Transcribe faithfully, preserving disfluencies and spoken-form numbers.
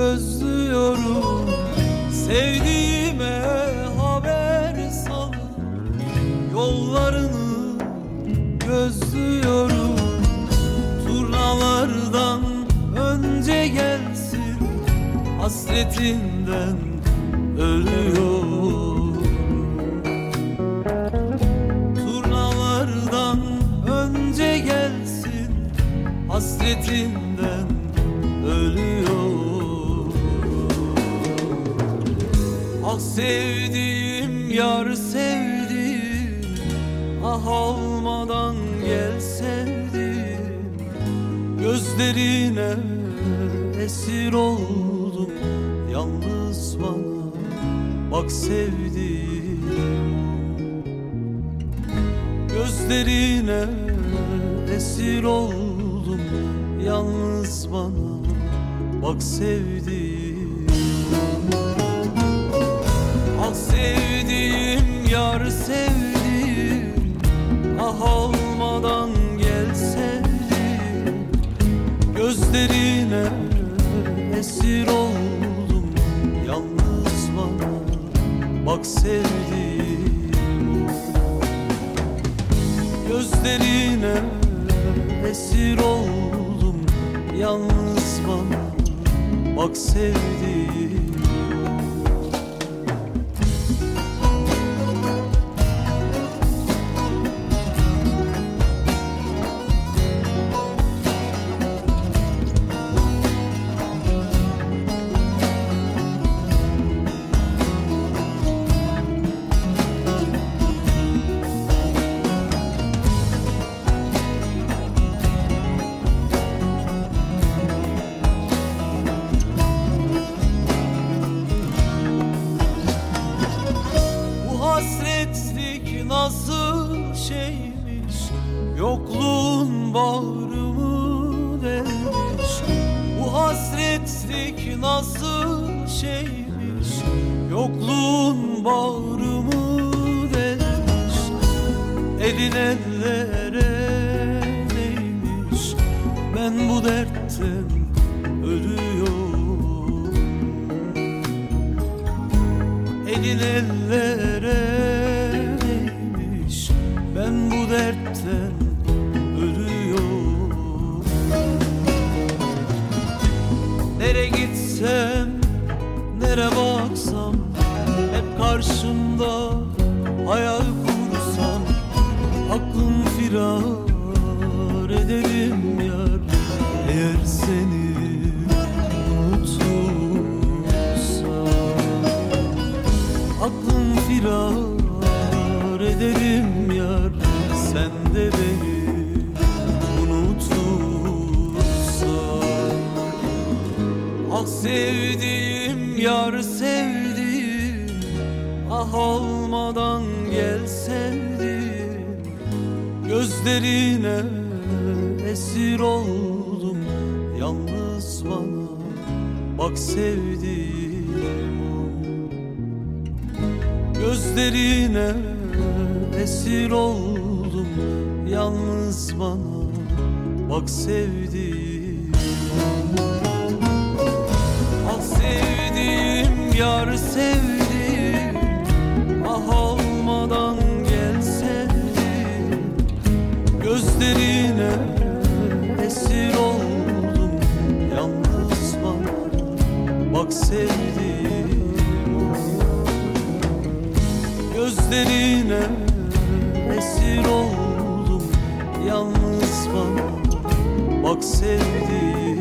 özlüyorum. Sevdiğime haber salıp yollarını gözlüyorum. Turnalardan önce gelsin, hasretinden ölüyorum. Turnalardan önce gelsin, hasretinden ölüyorum. Ah sevdiğim yar sevdiğim, ah olmadan gel sevdiğim. Gözlerine esir oldum, yalnız bana bak sevdiğim. Gözlerine esir oldum, yalnız bana bak sevdiğim. Ah sevdiğim yar sevdiğim, ah olmadan gel sevdiğim. Gözlerine esir oldum, yalnız bana bak sevdiğim. Gözlerine esir oldum, yalnız bana bak sevdiğim. Hasretlik nasıl şeymiş, yokluğun bağrımı delmiş. Bu hasretlik nasıl şeymiş, yokluğun bağrımı delmiş. Elin ellere değmiş, ben bu dertten ölüyorum. Elin ellere değmiş, ben bu dertten ölüyorum. Nere gitsem, nere baksam, hep karşımda hayal kursam. Aklım firar ederim yar, eğer seni aklım firar ederim yar, sen de beni unutursan. Ah sevdiğim yar sevdiğim, ah olmadan gel sevdiğim. Gözlerine esir oldum, yalnız bana bak sevdiğim. Gözlerine esir oldum, yalnız bana bak sevdiğim. Ah sevdiğim yar sevdiğim, ah olmadan gel sevdiğim. Gözlerine esir oldum, yalnız bana bak sevdiğim. Gözlerine esir oldum, yalnız bana bak sevdiğim.